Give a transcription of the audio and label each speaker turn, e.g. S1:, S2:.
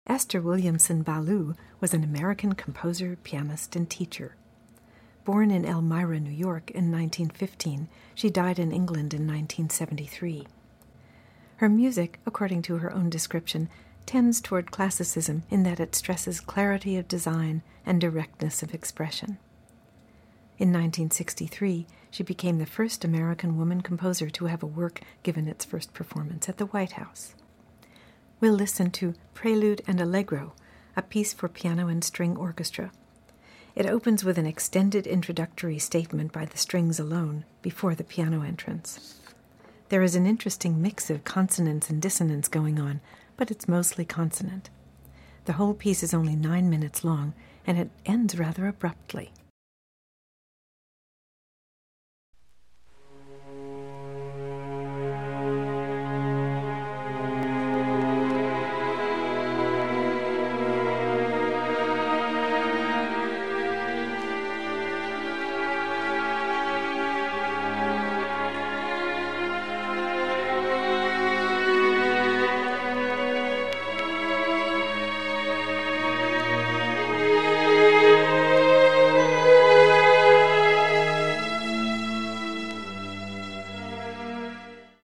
S1: Esther Williamson Ballou was an American composer, pianist, and teacher. Born in Elmira, New York in 1915, she died in England in 1973. Her music, according to her own description, tends toward classicism in that it stresses clarity of design and directness of expression. In 1963, she became the first American woman composer to have a work given its first performance at the White House. We'll listen to Prelude and Allegro, a piece for piano and string orchestra. It opens with an extended introductory statement by the strings alone before the piano entrance. There is an interesting mix of consonance and dissonance going on, but it's mostly consonant. The whole piece is only 9 minutes long, and it ends rather abruptly.